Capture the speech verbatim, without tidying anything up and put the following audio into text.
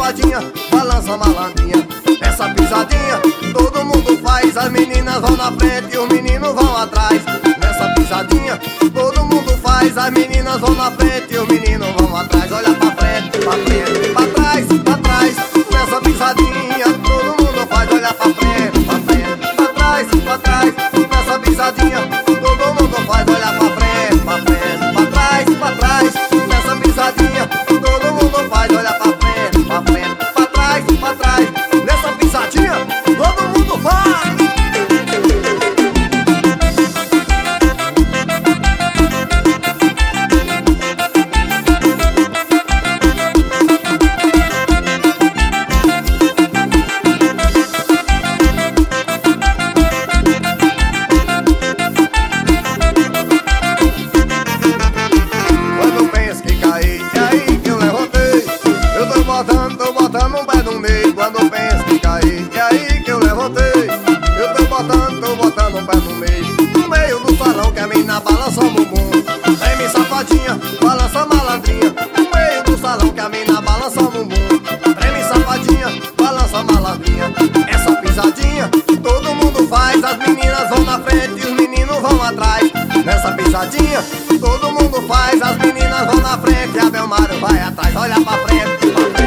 safadinha, balança malandrinha. Essa pisadinha todo mundo faz. As meninas vão na frente e os meninos vão atrás. Nessa pisadinha todo mundo faz. As meninas vão na frente e os meninos vão atrás. Olha pra frente, pra frente, pra trás, pra trás. Nessa pisadinha todo mundo faz. Olha pra frente, pra frente, pra trás, pra trás. Nessa pisadinha todo mundo faz. Olha pra frente, pra frente, pra trás, pra trás. Nessa pisadinha todo mundo faz. Olha pra frente, pra frente, pra trás, pra trás. Nessa pisadinha todo mundo faz. Tô botando um pé no meio quando penso que cair. E aí que eu levantei. Eu tô botando, tô botando um pé no meio. No meio do salão que a mina balança o bumbum. Treme safadinha, balança malandrinha. No meio do salão que a mina balança o bumbum. Treme safadinha, balança malandrinha. Essa pisadinha todo mundo faz. As meninas vão na frente e os meninos vão atrás. Nessa pisadinha todo mundo faz. As meninas vão na frente e a Belmário vai atrás. Olha pra frente, pra frente.